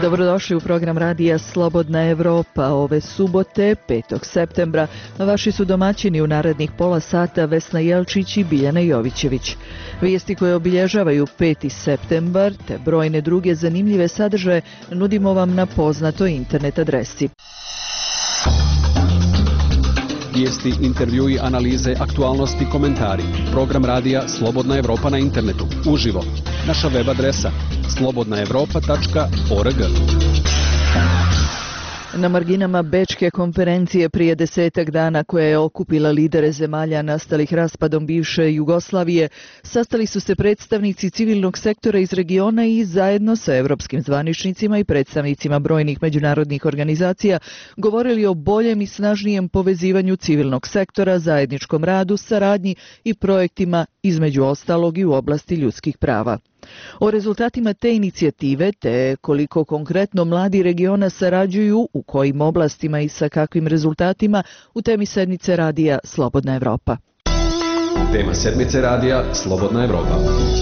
Dobrodošli u program radija Slobodna Evropa. Ove subote, 5. septembra, vaši su domaćini u narednih pola sata Vesna Jelčić i Biljana Jovićević. Vijesti koje obilježavaju 5. septembar te brojne druge zanimljive sadržaje nudimo vam na poznatoj internet adresi. Vijesti, intervjui, analize, aktualnosti, komentari. Program radija Slobodna Evropa na internetu, uživo. Naša web adresa slobodnaevropa.org. Na marginama Bečke konferencije prije 10 dana koja je okupila lidere zemalja nastalih raspadom bivše Jugoslavije, sastali su se predstavnici civilnog sektora iz regiona i zajedno sa evropskim zvaničnicima i predstavnicima brojnih međunarodnih organizacija govorili o boljem i snažnijem povezivanju civilnog sektora, zajedničkom radu, saradnji i projektima između ostalog i u oblasti ljudskih prava. O rezultatima te inicijative te koliko konkretno mladi regiona sarađuju, u kojim oblastima i sa kakvim rezultatima, u temi sedmice radija Slobodna Evropa. Tema sedmice radija Slobodna Evropa.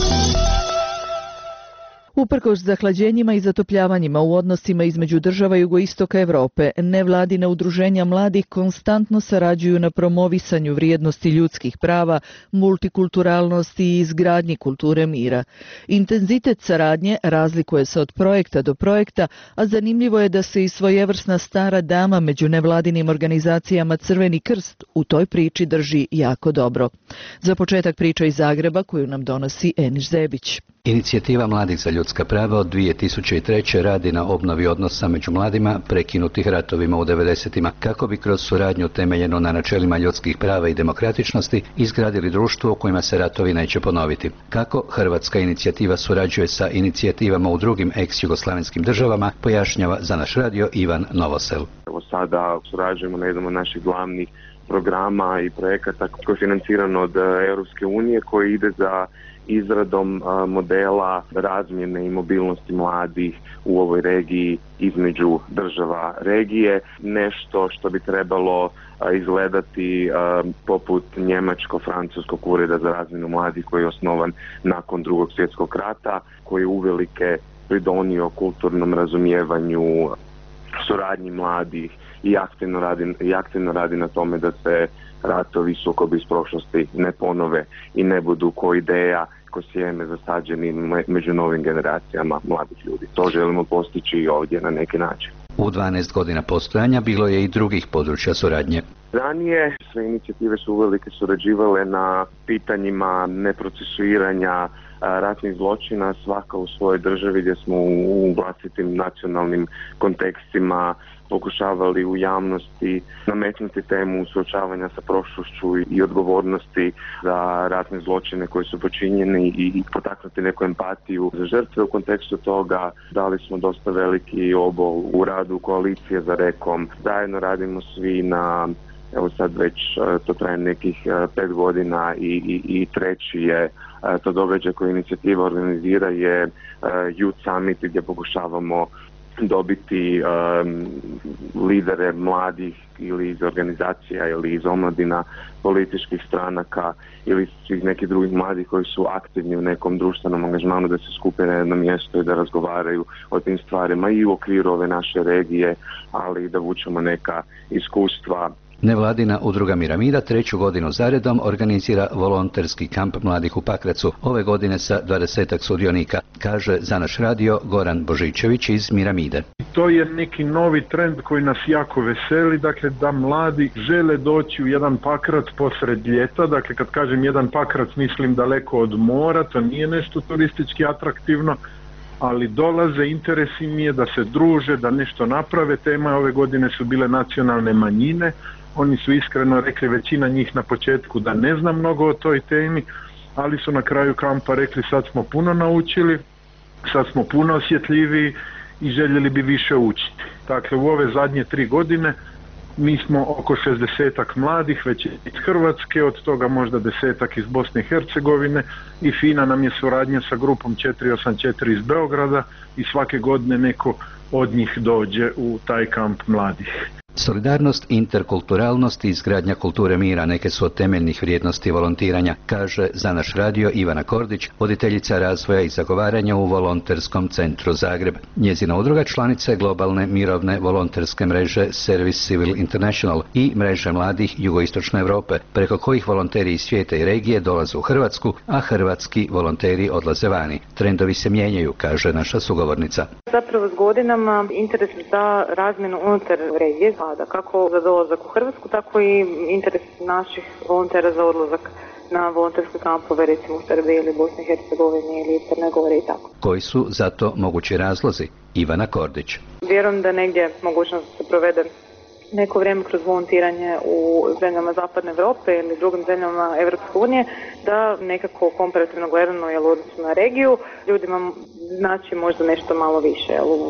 Uprkos zahlađenjima i zatopljavanjima u odnosima između država jugoistoka Evrope, nevladina udruženja mladih konstantno sarađuju na promovisanju vrijednosti ljudskih prava, multikulturalnosti i izgradnji kulture mira. Intenzitet saradnje razlikuje se od projekta do projekta, a zanimljivo je da se i svojevrsna stara dama među nevladinim organizacijama Crveni krst u toj priči drži jako dobro. Za početak priča iz Zagreba koju nam donosi Eniš Zebić. Inicijativa Mladih za ljudska prava od 2003. radi na obnovi odnosa među mladima prekinutih ratovima u 90-ima kako bi kroz suradnju temeljenu na načelima ljudskih prava i demokratičnosti izgradili društvo u kojima se ratovi neće ponoviti. Kako hrvatska inicijativa surađuje sa inicijativama u drugim ex-jugoslavenskim državama, pojašnjava za naš radio Ivan Novosel. Evo sada surađujemo na jednom od naših glavnih programa i projekata koji je financiran od Europske unije koji ide za izradom modela razmjene i mobilnosti mladih u ovoj regiji između država regije. Nešto što bi trebalo izgledati poput njemačko-francuskog ureda za razmjenu mladih koji je osnovan nakon Drugog svjetskog rata, koji je uvelike pridonio kulturnom razumijevanju, suradnji mladih i aktivno radi na tome da se ratovi, sukobi iz prošlosti ne ponove i ne budu ko ideja, ko sjeme zasađeni među novim generacijama mladih ljudi. To želimo postići i ovdje na neki način. U 12 godina postojanja bilo je i drugih područja suradnje. Ranije sve inicijative su uvelike surađivale na pitanjima neprocesuiranja ratnih zločina, svaka u svojoj državi, gdje smo u vlastitim nacionalnim kontekstima pokušavali u javnosti nametnuti temu suočavanja sa prošlošću i odgovornosti za ratne zločine koji su počinjeni i potaknuti neku empatiju za žrtve. U kontekstu toga dali smo dosta veliki obol u radu koalicije za Rekom. Zajedno radimo svi na, evo sad već to traje nekih 5 godina i treći je to događaj koji inicijativa organizira je Youth Summit, gdje pokušavamo dobiti lidere mladih ili iz organizacija ili iz omladina političkih stranaka ili svih nekih drugih mladih koji su aktivni u nekom društvenom angažmanu da se skupe na jedno mjesto i da razgovaraju o tim stvarima i u okviru ove naše regije, ali i da vučemo neka iskustva. Nevladina udruga Miramida 3. godinu zaredom organizira volonterski kamp mladih u Pakracu, ove godine sa 20 sudionika, kaže za naš radio Goran Božičević iz Miramide. To je neki novi trend koji nas jako veseli, dakle da mladi žele doći u jedan Pakrac posred ljeta, dakle kad kažem jedan Pakrac mislim daleko od mora, to nije nešto turistički atraktivno, ali dolaze, interes im je da se druže, da nešto naprave. Tema ove godine su bile nacionalne manjine. Oni su iskreno rekli, većina njih na početku, da ne zna mnogo o toj temi, ali su na kraju kampa rekli sad smo puno naučili, sad smo puno osjetljiviji i željeli bi više učiti. Dakle, u ove zadnje 3 godine mi smo oko 60-ak mladih, već iz Hrvatske, od toga možda 10-ak iz Bosne i Hercegovine i fina nam je suradnja sa grupom 484 iz Beograda i svake godine neko od njih dođe u taj kamp mladih. Solidarnost, interkulturalnost i izgradnja kulture mira neke su od temeljnih vrijednosti volontiranja, kaže za naš radio Ivana Kordić, voditeljica razvoja i zagovaranja u Volonterskom centru Zagreb. Njezina udruga članica je globalne mirovne volonterske mreže Service Civil International i mreže mladih jugoistočne Europe, preko kojih volonteri iz svijeta i regije dolaze u Hrvatsku, a hrvatski volonteri odlaze vani. Trendovi se mijenjaju, kaže naša sugovornica. Zapravo s godinama interes za razmjenu unutar regije, kako za dolazak u Hrvatsku, tako i interes naših volontera za odlazak na volonterske kampove, recimo u Srbiji ili Bosni i Hercegovini ili Crnoj Gori i tako. Koji su zato mogući razlozi? Ivana Kordić. Vjerujem da negdje mogućnost da se provede neko vrijeme kroz volontiranje u zemljama Zapadne Europe ili drugim zemljama Europske unije, da nekako komparativno gledano u odnosu na regiju ljudima znači možda nešto malo više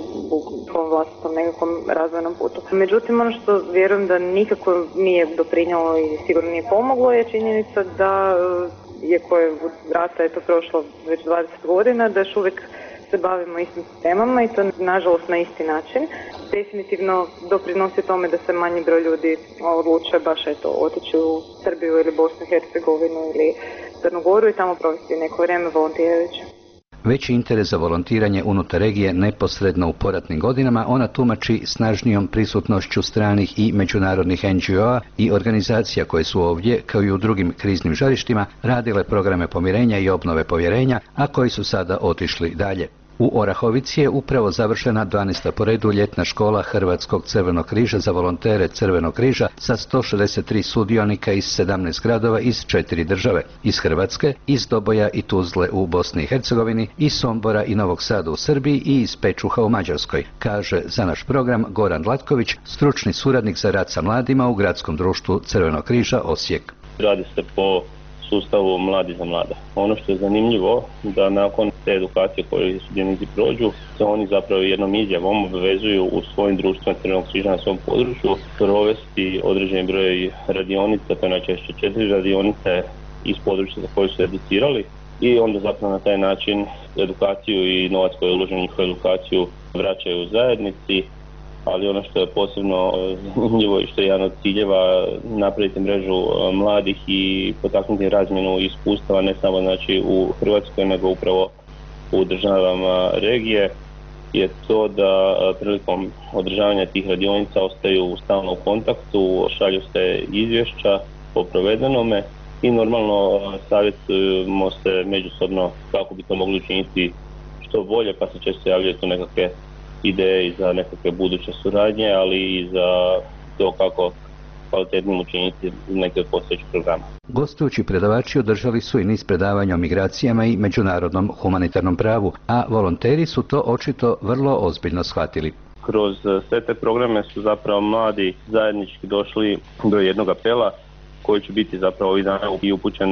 u svom vlastitom nekakvom razvojnom putu. Međutim, ono što vjerujem da nikako nije doprinjalo i sigurno nije pomoglo je činjenica da iako je od rata je to prošlo već 20 godina, da još uvijek se bavimo istim temama i to nažalost na isti način. Definitivno doprinosi tome da se manji broj ljudi odluče baš otići u Srbiju ili Bosnu i Hercegovinu ili Crnu Goru i tamo provesti neko vrijeme volontirajući. Veći interes za volontiranje unutar regije neposredno u poratnim godinama ona tumači snažnijom prisutnošću stranih i međunarodnih NGO-a i organizacija koje su ovdje, kao i u drugim kriznim žarištima, radile programe pomirenja i obnove povjerenja, a koji su sada otišli dalje. U Orahovici je upravo završena 12. po redu ljetna škola Hrvatskog crvenog križa za volontere Crvenog križa sa 163 sudionika iz 17 gradova iz 4 države, iz Hrvatske, iz Doboja i Tuzle u Bosni i Hercegovini, iz Sombora i Novog Sada u Srbiji i iz Pečuha u Mađarskoj, kaže za naš program Goran Latković, stručni suradnik za rad sa mladima u Gradskom društvu Crvenog križa Osijek. Radi se po sustavu Mladi za mlade. Ono što je zanimljivo da nakon te edukacije koje sudionici prođu, se oni zapravo jednom izjavom obvezuju u svojim društvima Crvenog križa na svom području provesti određeni broj radionica, to je najčešće 4 radionice iz područja za koje su educirali i onda zapravo na taj način edukaciju i novac koji je uložen u njihovu edukaciju vraćaju u zajednici. Ali ono što je posebno zanimljivo i što je jedan od ciljeva napraviti mrežu mladih i potaknuti razmjenu iskustava ne samo znači u Hrvatskoj nego upravo u državama regije je to da prilikom održavanja tih radionica ostaju stalno u kontaktu, šalju se izvješća o provedenome i normalno savjetujemo se međusobno kako bi to mogli učiniti što bolje, pa se često javljaju tu nekakve ideje i za nekakve buduće suradnje, ali i za to kako kvalitetnim učiniti neke postojeće programe. Gostujući predavači održali su i niz predavanja o migracijama i međunarodnom humanitarnom pravu, a volonteri su to očito vrlo ozbiljno shvatili. Kroz sve te programe su zapravo mladi zajednički došli do jednog apela koji će biti zapravo ovih dana i upućen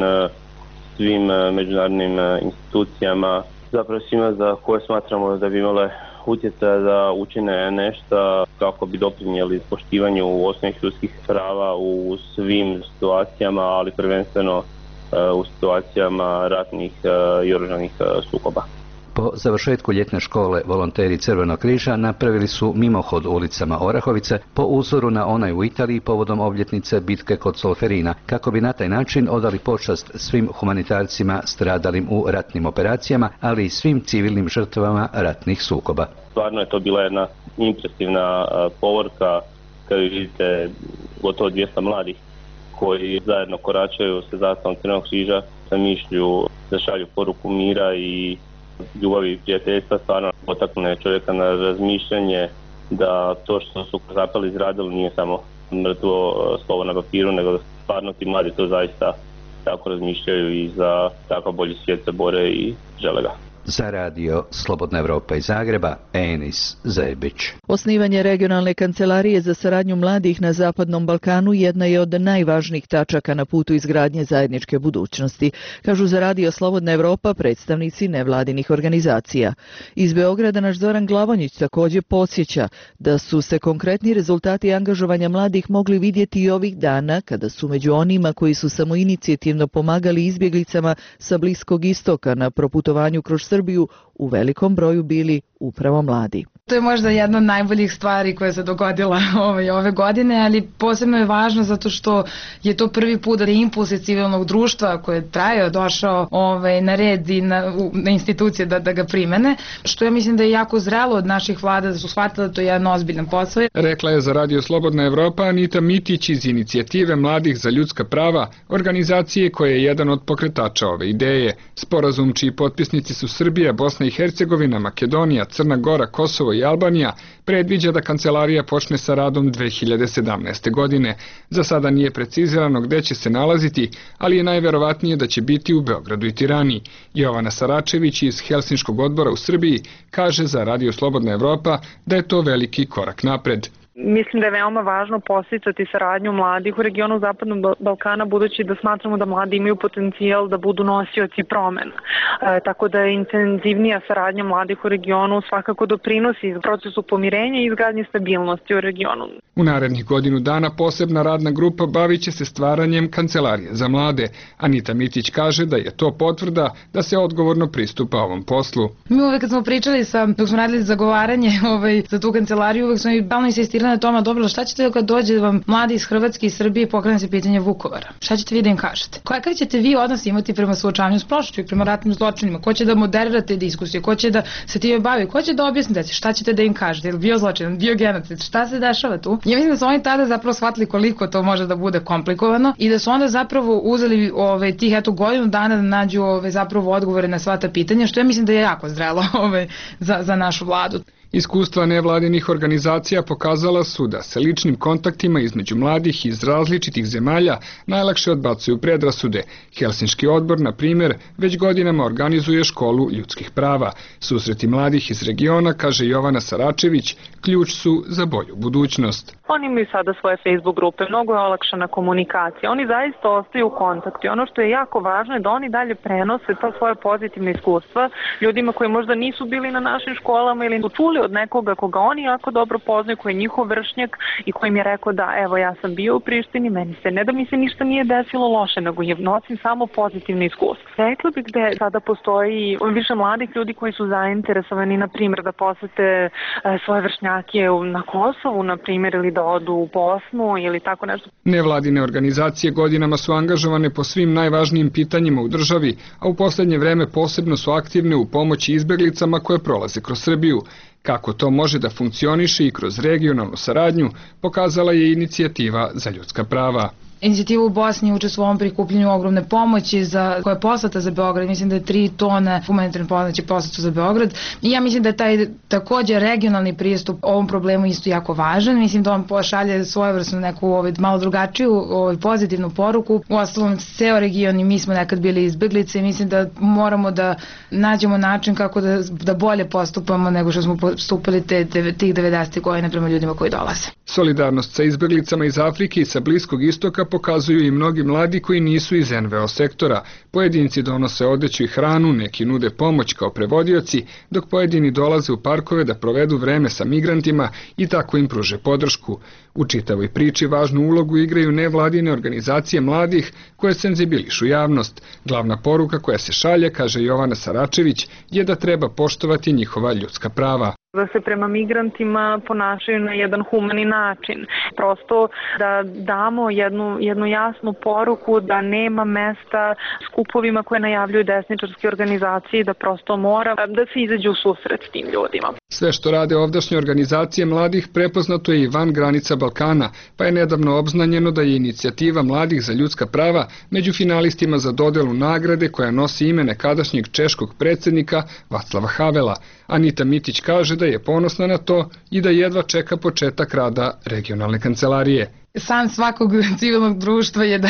svim međunarodnim institucijama, zapravo svima za koje smatramo da bi imale utjecaja da učine nešto kako bi doprinijeli poštivanju osnovnih ljudskih prava u svim situacijama, ali prvenstveno u situacijama ratnih i oružanih sukoba. Po završetku ljetne škole volonteri Crvenog križa napravili su mimohod ulicama Orahovice po uzoru na onaj u Italiji povodom obljetnice bitke kod Solferina, kako bi na taj način odali počast svim humanitarcima stradalim u ratnim operacijama, ali i svim civilnim žrtvama ratnih sukoba. Stvarno je to bila jedna impresivna povorka, kao vidite gotovo 200 mladih koji zajedno koračaju sa zastavom Crvenog križa sa mišlju da šalju poruku mira i ljubavi i prijateljstva, stvarno potakne čovjeka na razmišljanje da to što su zapali izradili nije samo mrtvo slovo na papiru, nego da stvarno ti mladi to zaista tako razmišljaju i za takav bolji svijet se bore i žele ga. Za radio Slobodna Evropa iz Zagreba, Enis Zebić. Osnivanje regionalne kancelarije za saradnju mladih na Zapadnom Balkanu jedna je od najvažnijih tačaka na putu izgradnje zajedničke budućnosti, kažu za radio Slobodna Evropa predstavnici nevladinih organizacija. Iz Beograda naš Zoran Glavonjić također podsjeća da su se konkretni rezultati angažovanja mladih mogli vidjeti i ovih dana kada su među onima koji su samoinicijativno pomagali izbjeglicama sa Bliskog istoka na proputovanju kroz Srbiju u velikom broju bili upravo mladi. To je možda jedna od najboljih stvari koja se dogodila ove godine, ali posebno je važno zato što je to prvi put da je impuls civilnog društva koji je trajao, došao na red i na institucije da ga primene, što ja mislim da je jako zrelo od naših vlada da su shvatili da to je jedan ozbiljan posao. Rekla je za Radio Slobodna Evropa Anita Mitić iz inicijative Mladih za ljudska prava, organizacije koja je jedan od pokretača ove ideje. Sporazum čiji potpisnici su Srbija, Bosna i Hercegovina, Makedonija, Crna Gora, Kosovo i Albanija predviđa da kancelarija počne sa radom 2017. godine. Za sada nije precizirano gde će se nalaziti, ali je najverovatnije da će biti u Beogradu i Tirani. Jovana Saračević iz Helsinškog odbora u Srbiji kaže za Radio Slobodna Evropa da je to veliki korak napred. Mislim da je veoma važno podsticati saradnju mladih u regionu Zapadnog Balkana, budući da smatramo da mladi imaju potencijal da budu nosioci promena. Tako da je intenzivnija saradnja mladih u regionu svakako doprinosi procesu pomirenja i izgradnje stabilnosti u regionu. U narednih godinu dana posebna radna grupa bavit će se stvaranjem kancelarije za mlade. Anita Mitić kaže da je to potvrda da se odgovorno pristupa ovom poslu. Mi uvek kad smo pričali dok smo radili zagovaranje za tu kancelariju, uvek smo i balno insistirali na tome, dobro, šta ćete kad dođe vam mladi iz Hrvatske i Srbije i pokrene se pitanje Vukovara? Šta ćete vi da im kažete? Kakav ćete vi odnos imati prema suočavanju s prošlošću i prema ratnim zločinima? Ko će da moderira te diskusije? Ko će da se time bavi? Ko će da objasni deci? Šta ćete da im kažete? Ili bio zločin, bio genocid? Šta se dešava tu? Ja mislim da su oni tada zapravo shvatili koliko to može da bude komplikovano i da su onda zapravo uzeli tih godinu dana da nađu zapravo odgovore na sva ta pitanja, što ja mislim da je jako zrelo za našu vladu. Iskustva nevladinih organizacija pokazala su da se ličnim kontaktima između mladih iz različitih zemalja najlakše odbacuju predrasude. Helsinški odbor, na primjer, već godinama organizuje školu ljudskih prava. Susreti mladih iz regiona, kaže Jovana Saračević, ključ su za bolju budućnost. Oni imaju sada svoje Facebook grupe, mnogo je olakšana komunikacija, oni zaista ostaju u kontaktu i ono što je jako važno je da oni dalje prenose ta svoje pozitivne iskustva ljudima koji možda nisu bili na našim školama ili su čuli od nekoga koga oni jako dobro poznaju, koji je njihov vršnjak i koji mi je rekao da evo ja sam bio u Prištini, ne da mi se ništa nije desilo loše, nego nosim samo pozitivne iskustva. Rekla bih da sada postoji više mladih ljudi koji su zainteresovani, na primjer, da posete svoje vršnjake na Kosovu, na primjer, ili da odu u Bosnu ili tako nešto. Nevladine organizacije godinama su angažovane po svim najvažnijim pitanjima u državi, a u poslednje vreme posebno su aktivne u pomoći izbeglicama koje prolaze kroz Srbiju. Kako to može da funkcioniše i kroz regionalnu saradnju, pokazala je inicijativa za ljudska prava. Inicijativa u Bosni učestvuje u ovom prikupljenju ogromne pomoći koja je poslata za Beograd. Mislim da je 3 tone humanitarne pomoći poslato za Beograd. I ja mislim da je taj također regionalni pristup ovom problemu isto jako važan. Mislim da on pošalje svojevrsnu neku malo drugačiju pozitivnu poruku. U ostalom, ceo region i mi smo nekad bili izbeglice i mislim da moramo da nađemo način kako da bolje postupamo nego što smo postupili tih 90. godina prema ljudima koji dolaze. Solidarnost sa izbeglicama iz Afrike i sa Bliskog istoka pokazuju i mnogi mladi koji nisu iz NVO sektora. Pojedinci donose odeću i hranu, neki nude pomoć kao prevodioci, dok pojedini dolaze u parkove da provedu vreme sa migrantima i tako im pruže podršku. U čitavoj priči važnu ulogu igraju nevladine organizacije mladih koje senzibilišu javnost. Glavna poruka koja se šalje, kaže Jovana Saračević, je da treba poštovati njihova ljudska prava. Da se prema migrantima ponašaju na jedan humani način. Prosto da damo jednu jasnu poruku da nema mesta skupovima koje najavljuju desničarske organizacije i da prosto mora da se izađe u susret s tim ljudima. Sve što rade ovdašnje organizacije mladih prepoznato je i van granica Balkana, pa je nedavno obznanjeno da je inicijativa Mladih za ljudska prava među finalistima za dodelu nagrade koja nosi ime nekadašnjeg češkog predsjednika Vaclava Havela. Anita Mitić kaže da je ponosna na to i da jedva čeka početak rada regionalne kancelarije. San svakog civilnog društva je da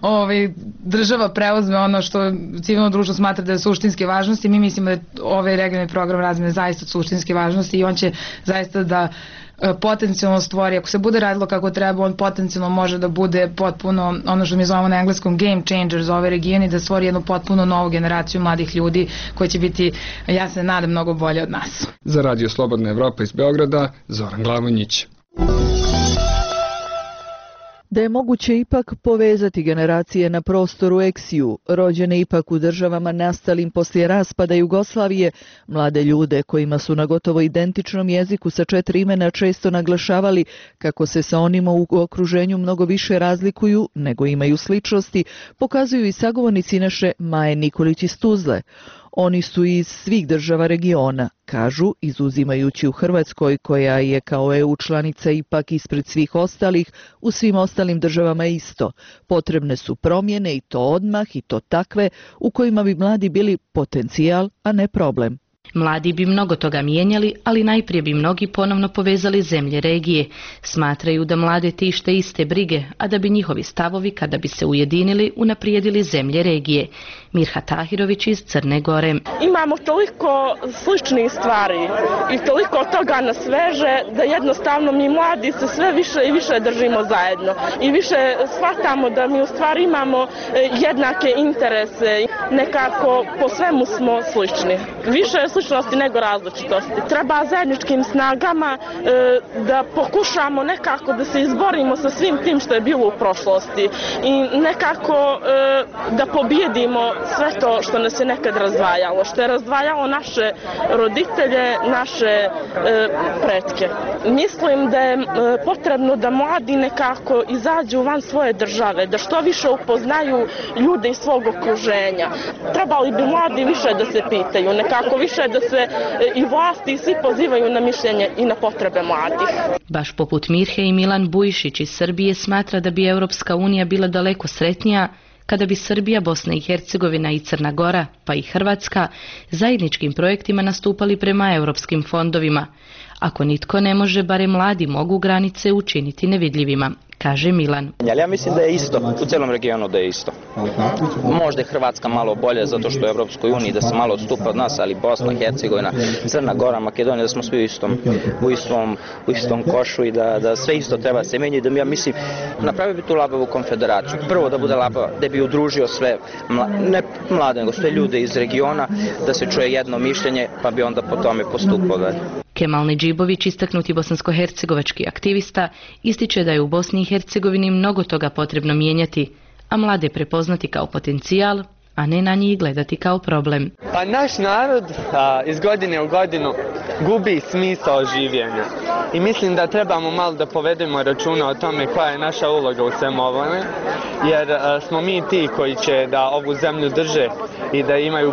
država preuzme ono što civilno društvo smatra da je suštinske važnosti. Mi mislimo da je ovaj regionalni program razmene zaista suštinske važnosti i on će zaista da potencijalno stvori, ako se bude radilo kako treba, on potencijalno može da bude potpuno ono što mi zovemo na engleskom game changer za ove regione i da stvori jednu potpuno novu generaciju mladih ljudi koji će biti, ja se nadam, mnogo bolje od nas. Za Radio Slobodna Evropa iz Beograda, Zoran Glavonjić. Da je moguće ipak povezati generacije na prostoru eksiju, rođene ipak u državama nastalim poslije raspada Jugoslavije, mlade ljude kojima su na gotovo identičnom jeziku sa 4 imena često naglašavali kako se sa onima u okruženju mnogo više razlikuju nego imaju sličnosti, pokazuju i sagovornici naše Maje Nikolić iz Tuzle. Oni su iz svih država regiona, kažu, izuzimajući u Hrvatskoj, koja je kao EU članica ipak ispred svih ostalih, u svim ostalim državama isto. Potrebne su promjene i to odmah i to takve u kojima bi mladi bili potencijal, a ne problem. Mladi bi mnogo toga mijenjali, ali najprije bi mnogi ponovno povezali zemlje regije. Smatraju da mlade tište iste brige, a da bi njihovi stavovi, kada bi se ujedinili, unaprijedili zemlje regije. Mirha Tahirović iz Crne Gore. Imamo toliko sličnih stvari i toliko toga nas veže da jednostavno mi mladi se sve više i više držimo zajedno i više shvatamo da mi u stvari imamo jednake interese. Nekako po svemu smo slični. Više je sličnosti nego različitosti. Treba zajedničkim snagama da pokušamo nekako da se izborimo sa svim tim što je bilo u prošlosti i nekako da pobjedimo sve to što nas je nekad razdvajalo, što je razdvajalo naše roditelje, naše pretke. Mislim da je potrebno da mladi nekako izađu van svoje države, da što više upoznaju ljude iz svog okruženja. Trebali bi mladi više da se pitaju, nekako više da se i vlasti i svi pozivaju na mišljenje i na potrebe mladih. Baš poput Mirhe i Milan Bujšić iz Srbije smatra da bi Europska unija bila daleko sretnija kada bi Srbija, Bosna i Hercegovina i Crna Gora, pa i Hrvatska, zajedničkim projektima nastupali prema europskim fondovima. Ako nitko ne može, barem mladi mogu granice učiniti nevidljivima, kaže Milan. Ja mislim da je isto, u cijelom regionu da je isto. Možda je Hrvatska malo bolje zato što je u Europskoj uniji, da se malo odstupa od nas, ali Bosna, Hercegovina, Crna Gora, Makedonija, da smo svi u istom košu i da sve isto treba se menjati. Da mi, ja mislim, napravio bi tu labavu konfederaciju. Prvo da bude labava, da bi udružio sve, ne mlade, nego sve ljude iz regiona, da se čuje jedno mišljenje, pa bi onda po tome postupao dalje. Kemal Nedžibović, istaknuti bosansko-hercegovački aktivista, ističe da je u Bosni i Hercegovini mnogo toga potrebno mijenjati, a mlade prepoznati kao potencijal, a ne na njih gledati kao problem. Pa naš narod iz godine u godinu gubi smisao življenja i mislim da trebamo malo da povedemo računa o tome koja je naša uloga u svemu ovome, jer smo mi ti koji će da ovu zemlju drže i da imaju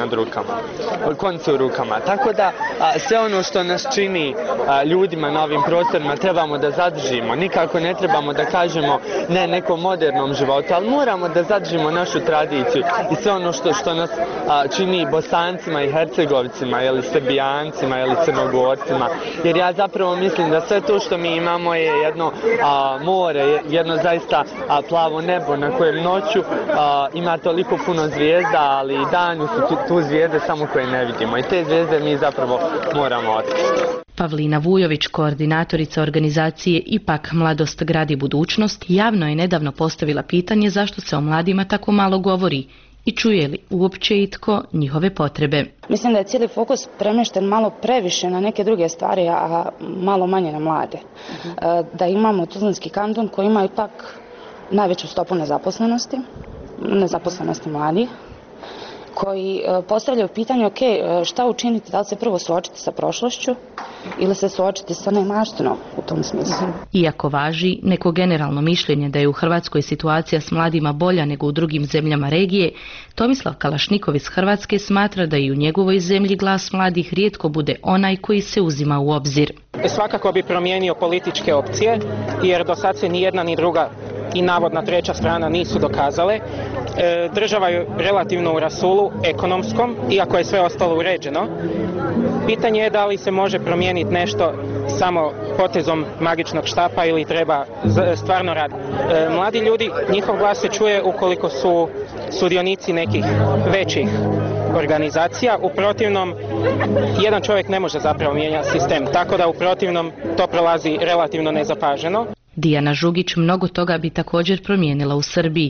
konce u rukama. Tako da sve ono što nas čini ljudima na ovim prostorima trebamo da zadržimo. Nikako ne trebamo da kažemo ne nekom modernom životu, ali moramo da zadržimo našu tradiciju i sve ono što nas čini Bosancima i Hercegovcima, ili Srbijancima, ili Crnogorcima. Jer ja zapravo mislim da sve to što mi imamo je jedno more, jedno zaista plavo nebo na kojem noću ima toliko puno zvijezda, ali i danju su tu zvijezde samo koje ne vidimo. I te zvijezde mi zapravo moramo otkriti. Pavlina Vujović, koordinatorica organizacije Ipak Mladost gradi budućnost, javno je nedavno postavila pitanje zašto se o mladima tako malo govori i čuje li uopće itko njihove potrebe. Mislim da je cijeli fokus premješten malo previše na neke druge stvari, a malo manje na mlade. Da imamo Tuzlanski kanton koji ima ipak najveću stopu nezaposlenosti mladih, koji postavljaju pitanje, ok, šta učiniti, da li se prvo suočiti sa prošlošću ili se suočiti sa neimaštinom u tom smislu. Iako važi neko generalno mišljenje da je u Hrvatskoj situacija s mladima bolja nego u drugim zemljama regije, Tomislav Kalašnikov iz Hrvatske smatra da i u njegovoj zemlji glas mladih rijetko bude onaj koji se uzima u obzir. Svakako bi promijenio političke opcije, jer do sad se ni jedna ni druga i navodna treća strana nisu dokazale. Država je relativno u rasulu ekonomskom, iako je sve ostalo uređeno. Pitanje je da li se može promijeniti nešto samo potezom magičnog štapa ili treba stvarno raditi. Mladi ljudi, njihov glas se čuje ukoliko su sudionici nekih većih organizacija. U protivnom, jedan čovjek ne može zapravo mijenjati sistem, tako da u protivnom to prolazi relativno nezapaženo. Dijana Žugić mnogo toga bi također promijenila u Srbiji.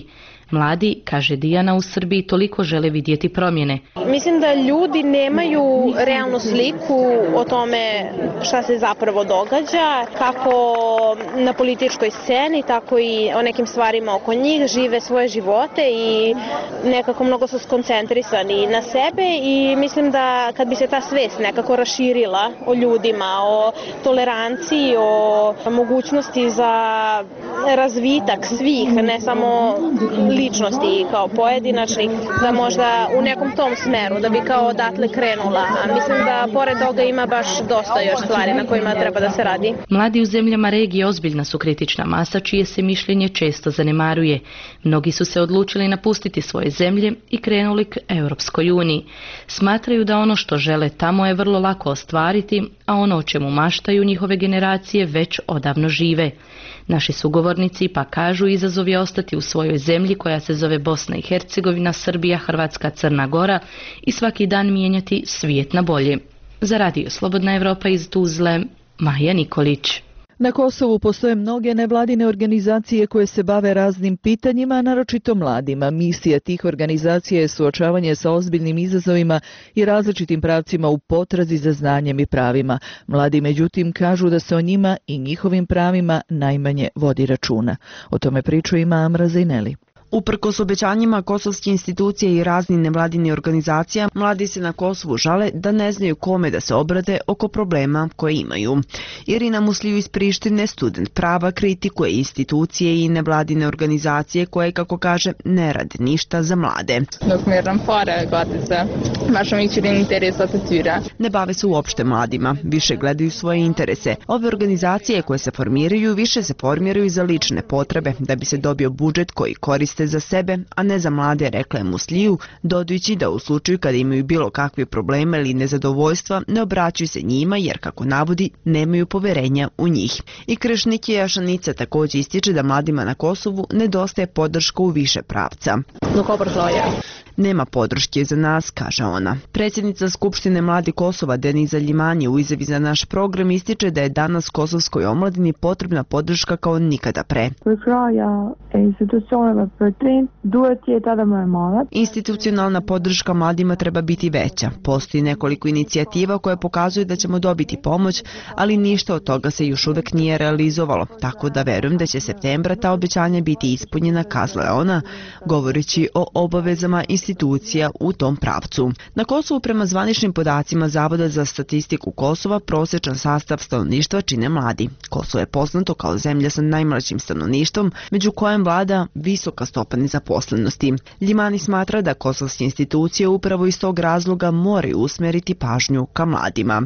Mladi, kaže Dijana, u Srbiji toliko žele vidjeti promjene. Mislim da ljudi nemaju realnu sliku o tome šta se zapravo događa, kako na političkoj sceni, tako i o nekim stvarima oko njih, žive svoje živote i nekako mnogo su skoncentrisani na sebe i mislim da kad bi se ta svest nekako raširila o ljudima, o toleranciji, o mogućnosti za razvitak svih, ne samo ličnosti kao pojedinačnih, da možda u nekom tom smeru, da bi kao odatle krenula. A mislim da pored toga ima baš dosta još stvari na kojima treba da se radi. Mladi u zemljama regije ozbiljna su kritična masa čije se mišljenje često zanemaruje. Mnogi su se odlučili napustiti svoje zemlje i krenuli k Europskoj uniji. Smatraju da ono što žele tamo je vrlo lako ostvariti, a ono o čemu maštaju njihove generacije već odavno žive. Naši sugovornici pa kažu izazov je ostati u svojoj zemlji koja se zove Bosna i Hercegovina, Srbija, Hrvatska, Crna Gora i svaki dan mijenjati svijet na bolje. Za Radio Slobodna Evropa iz Tuzle, Maja Nikolić. Na Kosovu postoje mnoge nevladine organizacije koje se bave raznim pitanjima, naročito mladima. Misija tih organizacija je suočavanje sa ozbiljnim izazovima i različitim pravcima u potrazi za znanjem i pravima. Mladi međutim kažu da se o njima i njihovim pravima najmanje vodi računa. O tome priču ima Amra Zejneli. Uprkos obećanjima kosovske institucije i razni nevladini organizacija, mladi se na Kosovu žale da ne znaju kome da se obrate oko problema koje imaju. Irina Musliju iz Prištine, student prava, kritikuje institucije i nevladine organizacije koje, kako kaže, ne rade ništa za mlade. Ne bave se uopšte mladima, više gledaju svoje interese. Ove organizacije koje se formiraju, više se formiraju za lične potrebe, da bi se dobio budžet koji koriste za sebe, a ne za mlade, rekla je Musliju, dodajući da u slučaju kada imaju bilo kakve probleme ili nezadovoljstva, ne obraćaju se njima jer, kako navodi, nemaju poverenja u njih. I Krešnikija Šanica također ističe da mladima na Kosovu nedostaje podrška u više pravca. Nema podrške za nas, kaže ona. Predsjednica Skupštine Mladi Kosova Deniza Ljimanje u izjavi za naš program ističe da je danas kosovskoj omladini potrebna podrška kao nikada pre. Institucionalna podrška mladima treba biti veća. Postoji nekoliko inicijativa koje pokazuju da ćemo dobiti pomoć, ali ništa od toga se još uvek nije realizovalo, tako da verujem da će septembra ta obećanja biti ispunjena, kazala je ona, govoreći o obavezama institucija u tom pravcu. Na Kosovu, prema zvaničnim podacima Zavoda za statistiku Kosova, prosječan sastav stanovništva čine mladi. Kosovo je poznato kao zemlja sa najmlađim stanovništvom, među kojem vlada visoka stopa nezaposlenosti. Ljimani smatra da kosovske institucije upravo iz tog razloga moraju usmeriti pažnju ka mladima.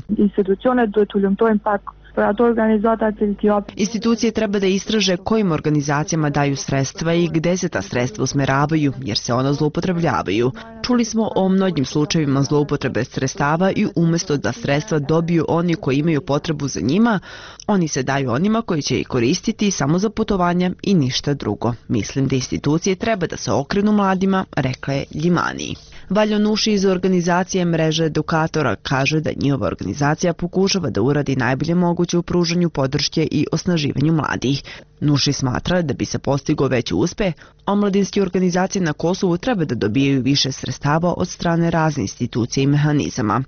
Institucije treba da istraže kojim organizacijama daju sredstva i gde se ta sredstva usmeravaju, jer se ona zloupotrebljavaju. Čuli smo o mnogim slučajevima zloupotrebe sredstava i umjesto da sredstva dobiju oni koji imaju potrebu za njima, oni se daju onima koji će ih koristiti samo za putovanja i ništa drugo. Mislim da institucije treba da se okrenu mladima, rekla je Ljimani. Valjo Nuši iz organizacije Mreže edukatora kaže da njihova organizacija pokušava da uradi najbolje moguće u pružanju podrške i osnaživanju mladih. Nuši smatra da bi se postigao veći uspeh, omladinske organizacije na Kosovu treba da dobijaju više sredstava od strane razne institucije i mehanizama.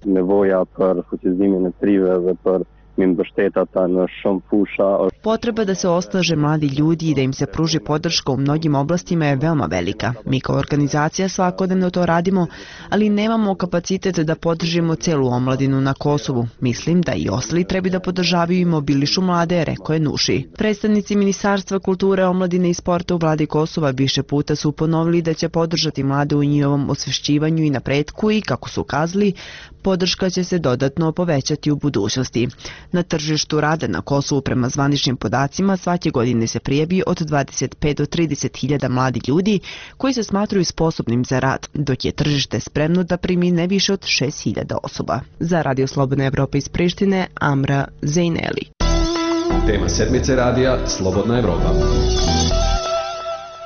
Potreba da se osnaže mladi ljudi i da im se pruži podrška u mnogim oblastima je veoma velika. Mi kao organizacija svakodnevno to radimo, ali nemamo kapacitet da podržimo celu omladinu na Kosovu. Mislim da i ostali treba da podržavaju i mobilišu mlade, rekao je Nuši. Predstavnici Ministarstva kulture, omladine i sporta u vladi Kosova više puta su ponovili da će podržati mlade u njihovom osvešćivanju i napretku i, kako su ukazali, podrška će se dodatno povećati u budućnosti. Na tržištu rada na Kosovu, prema zvaničnim podacima, svake godine se prijavi od 25 do 30 hiljada mladih ljudi koji se smatruju sposobnim za rad, dok je tržište spremno da primi ne više od 6.000 osoba. Za Radio Slobodna Evropa iz Prištine, Amra Zejneli. Tema sedmice radija Slobodna Evropa.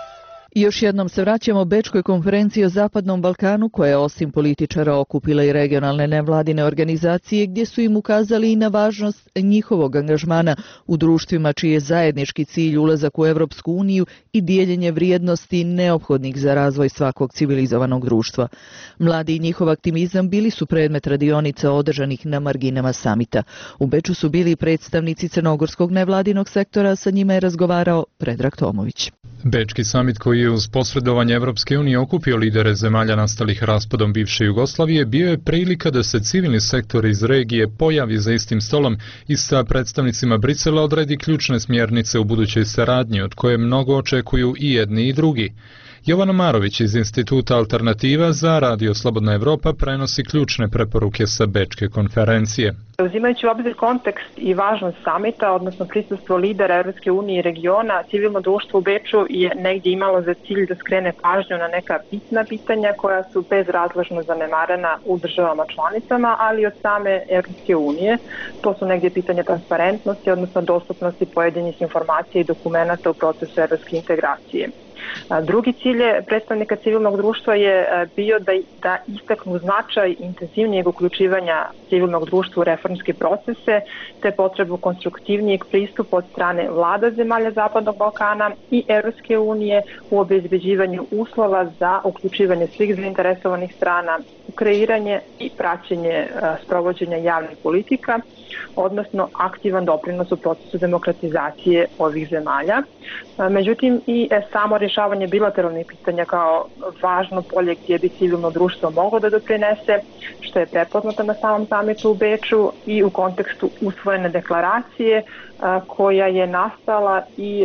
I još jednom se vraćamo Bečkoj konferenciji o Zapadnom Balkanu, koja je osim političara okupila i regionalne nevladine organizacije, gdje su im ukazali i na važnost njihovog angažmana u društvima čiji je zajednički cilj ulazak u Europsku uniju i dijeljenje vrijednosti neophodnih za razvoj svakog civilizovanog društva. Mladi i njihov aktivizam bili su predmet radionica održanih na marginama samita. U Beču su bili predstavnici crnogorskog nevladinog sektora, sa njima je razgovarao Predrag Tomović. Bečki samit koji je uz posredovanje Evropske unije okupio lidere zemalja nastalih raspadom bivše Jugoslavije bio je prilika da se civilni sektor iz regije pojavi za istim stolom i sa predstavnicima Brisela odredi ključne smjernice u budućoj saradnji, od koje mnogo očekuju i jedni i drugi. Jovana Marović iz Instituta Alternativa za Radio Slobodna Evropa prenosi ključne preporuke sa Bečke konferencije. Uzimajući u obzir kontekst i važnost samita, odnosno prisustvo lidera Europske unije i regiona, civilno društvo u Beču je negdje imalo za cilj da skrene pažnju na neka bitna pitanja koja su bezrazložno zanemarena u državama članicama, ali i od same Europske unije. To su negdje pitanja transparentnosti, odnosno dostupnosti pojedinih informacija i dokumenata u procesu europske integracije. Drugi cilj predstavnika civilnog društva je bio da istaknu značaj intenzivnijeg uključivanja civilnog društva u reformske procese, te potrebu konstruktivnijeg pristupa od strane vlada zemalja Zapadnog Balkana i Europske unije u obezbeđivanju uslova za uključivanje svih zainteresovanih strana u kreiranje i praćenje sprovođenja javnih politika, odnosno aktivan doprinos u procesu demokratizacije ovih zemalja. Međutim, i samo rješavanje bilateralnih pitanja kao važno polje gdje bi civilno društvo moglo da doprinese, što je prepoznato na samom samitu u Beču i u kontekstu usvojene deklaracije koja je nastala i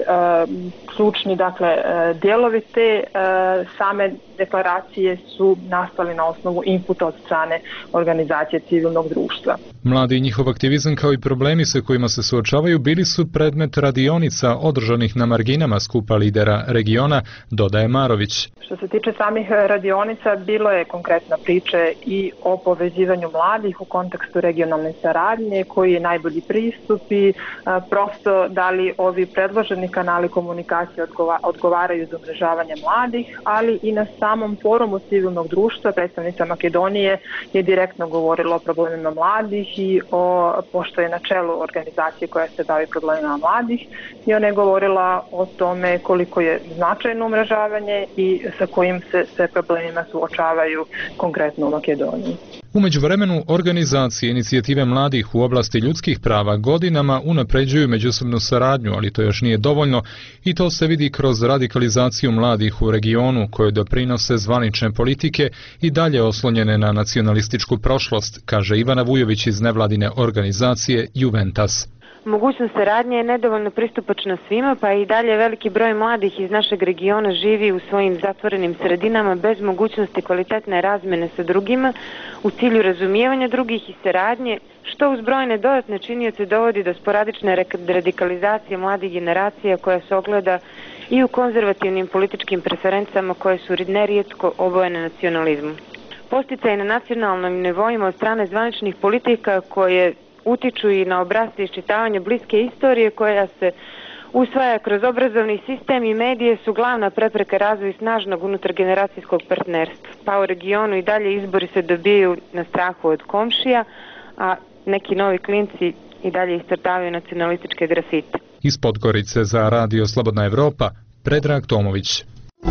ključni dijelovi te same deklaracije su nastali na osnovu inputa od strane organizacije civilnog društva. Mladi i njihov aktivizam kao i problemi sa kojima se suočavaju bili su predmet radionica održanih na marginama skupa lidera regiona, dodaje Marović. Što se tiče samih radionica, bilo je konkretna priče i o povezivanju mladih u kontekstu regionalne saradnje, koji je najbolji pristup i prosto da li ovi predloženi kanali komunikacije odgovaraju za umrežavanje mladih, ali i na samom forumu civilnog društva predstavnica Makedonije je direktno govorila o problemima mladih i pošto je na čelu organizacije koja se bavi problemima mladih, i ona je govorila o tome koliko je značajno umrežavanje i sa kojim se problemima suočavaju konkretno u Makedoniji. U međuvremenu, organizacije inicijative mladih u oblasti ljudskih prava godinama unapređuju međusobnu saradnju, ali to još nije dovoljno i to se vidi kroz radikalizaciju mladih u regionu koje doprinose zvanične politike i dalje oslonjene na nacionalističku prošlost, kaže Ivana Vujović iz nevladine organizacije Juventas. Mogućnost saradnje je nedovoljno pristupačna svima, pa i dalje veliki broj mladih iz našeg regiona živi u svojim zatvorenim sredinama bez mogućnosti kvalitetne razmjene sa drugima u cilju razumijevanja drugih i saradnje, što uz brojne dodatne činioce dovodi do sporadične radikalizacije mladih generacija koja se ogleda i u konzervativnim političkim preferencama koje su nerijetko obojene nacionalizmom. Posticaj na nacionalnim nivoima od strane zvaničnih politika koje utiču i na obrasce iščitavanja bliske istorije koja se usvaja kroz obrazovni sistem i medije su glavna prepreka razvoju snažnog unutargeneracijskog partnerstva. Pa u regionu i dalje izbori se dobijaju na strahu od komšija, a neki novi klinci i dalje iscrtavaju nacionalističke grafite. Iz Podgorice za Radio Slobodna Evropa, Predrag Tomović.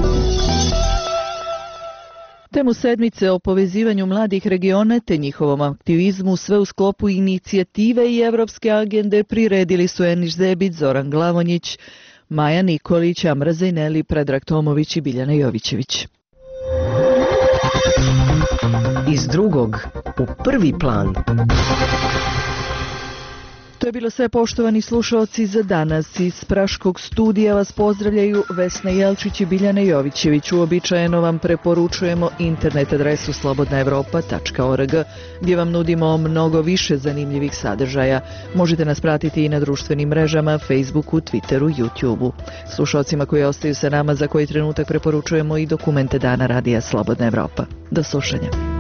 Temu sedmice o povezivanju mladih regiona te njihovom aktivizmu sve u sklopu inicijative i evropske agende priredili su Eniš Zebić, Zoran Glavonjić, Maja Nikolić, Amra Zejneli, Predrag Tomović i Biljana Jovićević. Iz drugog u prvi plan. To je bilo sve, poštovani slušalci, za danas. Iz Praškog studija vas pozdravljaju Vesna Jelčić i Biljana Jovićević. Uobičajeno vam preporučujemo internet adresu slobodnaevropa.org, gdje vam nudimo mnogo više zanimljivih sadržaja. Možete nas pratiti i na društvenim mrežama, Facebooku, Twitteru, YouTubeu. Slušalcima koji ostaju sa nama za koji trenutak preporučujemo i dokumente Dana Radija Slobodna Evropa. Do slušanja.